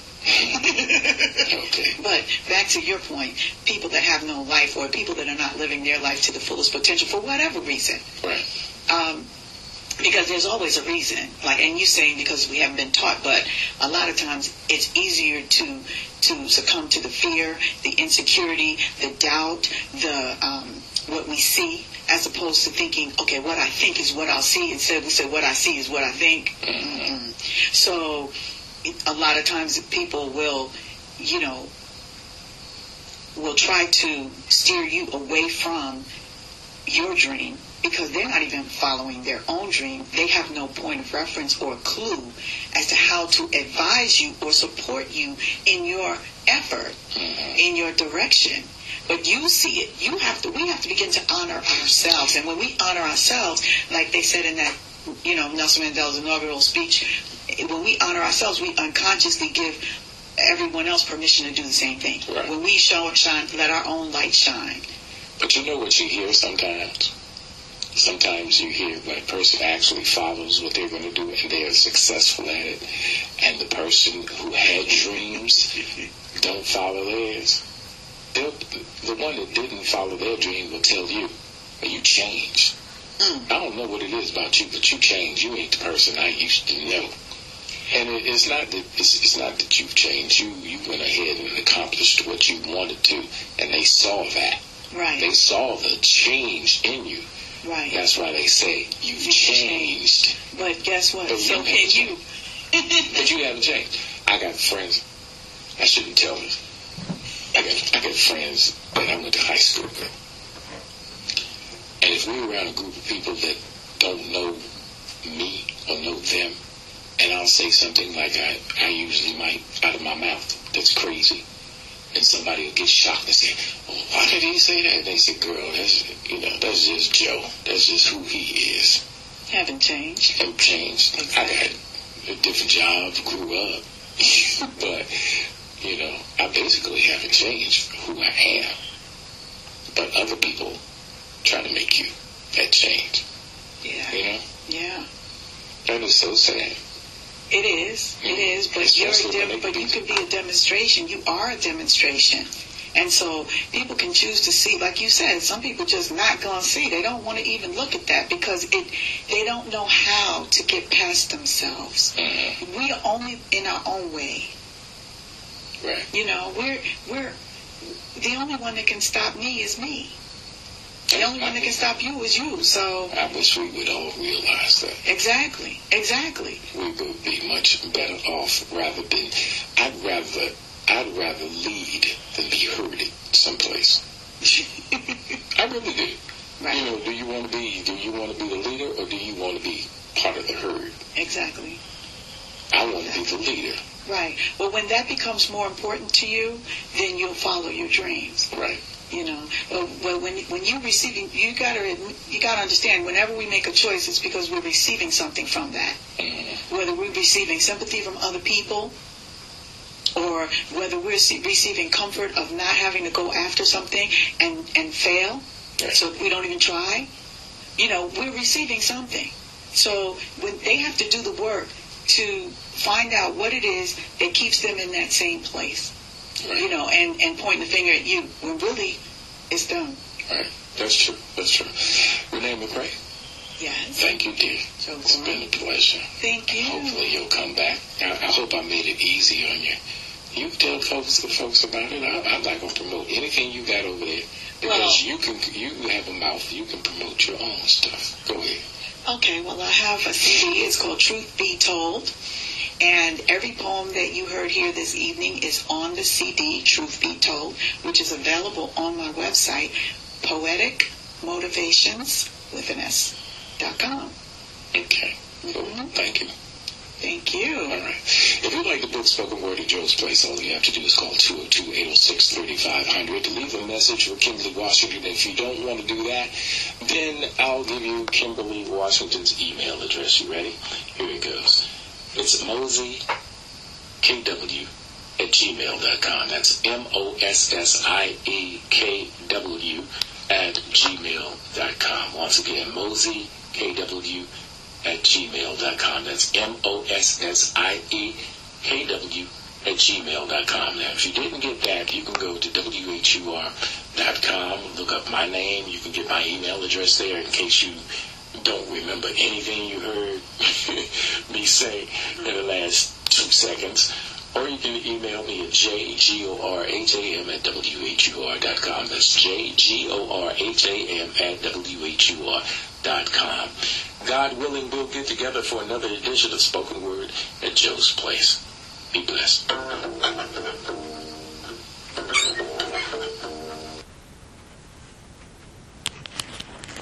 Okay. But back to your point, people that have no life or people that are not living their life to the fullest potential for whatever reason. Right. Um, because there's always a reason. Like, and you're saying because we haven't been taught, but a lot of times it's easier to to succumb to the fear, the insecurity, the doubt, the um, what we see, as opposed to thinking, okay, what I think is what I'll see. Instead, we say what I see is what I think. Mm-hmm. Mm-hmm. So a lot of times people will, you know, will try to steer you away from your dream because they're not even following their own dream. They have no point of reference or clue as to how to advise you or support you in your effort, in your direction. But you see it. You have to. We have to begin to honor ourselves. And when we honor ourselves, like they said in that, you know, Nelson Mandela's inaugural speech, when we honor ourselves, we unconsciously give everyone else permission to do the same thing. Right. When we show and shine, let our own light shine. But you know what you hear sometimes? Sometimes you hear when a person actually follows what they're going to do and they are successful at it, and the person who had dreams don't follow theirs. They'll, the one that didn't follow their dream will tell you, well, you changed. Mm. I don't know what it is about you, but you changed. You ain't the person I used to know. And it, it's not that it's, it's not that you've changed. You you went ahead and accomplished what you wanted to, and they saw that. Right. They saw the change in you. Right. That's why they say you've changed. But guess what? But so can you. But you haven't changed. I got friends. I shouldn't tell this. I got I got friends that I went to high school with. And if if we're around a group of people that don't know me or know them, and I'll say something like I, I usually might out of my mouth that's crazy, and somebody will get shocked and say, "Oh, why did he say that?" And they say, "Girl, that's you know, that's just Joe. That's just who he is." Haven't changed. Haven't changed. Exactly. I got a different job, grew up, but you know, I basically haven't changed who I am. But other people try to make you that change. Yeah. You know? Yeah. That is so sad. It is. It is. But you're a dem- but you could be a demonstration. You are a demonstration. And so people can choose to see, like you said, some people just not going to see. They don't want to even look at that because it. They don't know how to get past themselves. Mm-hmm. We are only in our own way. Right. You know, we're we're the only one that can stop me is me. The only one that can stop you is you. So I wish we would all realize that. Exactly. Exactly. We would be much better off rather than. I'd rather. I'd rather lead than be herded someplace. I really do. Right. You know, do you want to be? Do you want to be the leader, or do you want to be part of the herd? Exactly. I want to be the leader. Right. Well, when that becomes more important to you, then you'll follow your dreams. Right. You know, but, but when when you're receiving, you gotta you gotta understand. Whenever we make a choice, it's because we're receiving something from that. Mm-hmm. Whether we're receiving sympathy from other people, or whether we're receiving comfort of not having to go after something and and fail, right. So we don't even try. You know, we're receiving something. So when they have to do the work to find out what it is that keeps them in that same place. Right. You know, and, and pointing the finger at you when really it's them. Right. That's true. That's true. Renee McRae. Yes. Thank you, dear. So it's great. been a pleasure. Thank you. Hopefully you'll come back. I, I hope I made it easy on you. You tell folks the folks about it. I, I'm not going to promote anything you got over there because well, you can. You have a mouth. You can promote your own stuff. Go ahead. Okay. Well, I have a C D. It's called Truth Be Told. And every poem that you heard here this evening is on the C D, Truth Be Told, which is available on my website, poetic motivations with an S dot com. Okay. Mm-hmm. Thank you. Thank you. All right. If you like the book Spoken Word at Joe's Place, all you have to do is call two oh two, eight oh six, three five zero zero to leave a message for Kimberly Washington. If you don't want to do that, then I'll give you Kimberly Washington's email address. You ready? Here it goes. It's Mossie K W at gmail dot com. That's M O S S I E K W at gmail dot com. Once again, Mossie K W at gmail dot com. That's M O S S I E K W at gmail dot com. Now, if you didn't get that, you can go to W H U R dot com, look up my name. You can get my email address there in case you don't remember anything you heard me say in the last two seconds. Or you can email me at J G O R H A M at W H U R dot com. That's J G O R H A M at W H U R dot com. God willing, we'll get together for another edition of Spoken Word at Joe's Place. Be blessed.